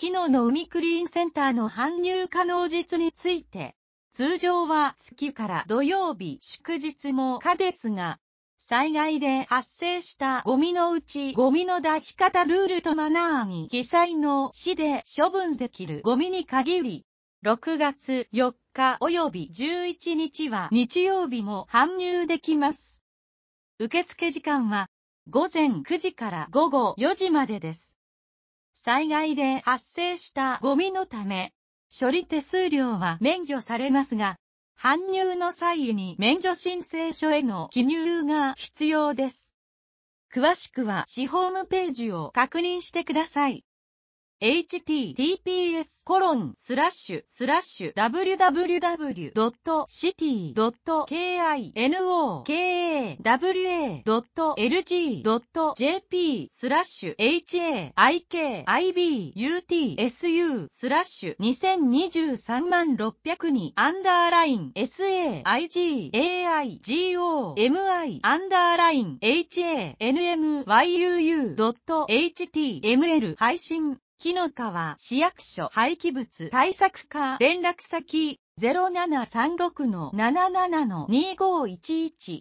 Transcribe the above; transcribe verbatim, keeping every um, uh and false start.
昨日の海クリーンセンターの搬入可能日について、通常は月から土曜日祝日も可ですが、災害で発生したゴミのうちゴミの出し方ルールとマナーに記載の市で処分できるゴミに限り、ろくがつよっか及びじゅういちにちは日曜日も搬入できます。受付時間はごぜんくじからごごよじまでです。災害で発生したゴミのため、処理手数料は免除されますが、搬入の際に免除申請書への記入が必要です。詳しくは市ホームページを確認してください。エイチティーティーピーエスコロンスラッシュスラッシュダブリュダブリュダブリュドットシティドットケーアイエヌオーケーエーダブリュエードットエルジードットジェーピースラッシュエイチエーアイケーアイビーユーティーエスユースラッシュにせんにじゅうさんまんろっぴゃくにアンダーライン エスエーアイジーエーアイジーオーエムアイ アンダーライン エイチエーエヌエムワイユーユードットエイチティーエムエル 配信紀の川市役所廃棄物対策課連絡先 ゼロななさんろくのななななのにごいちいち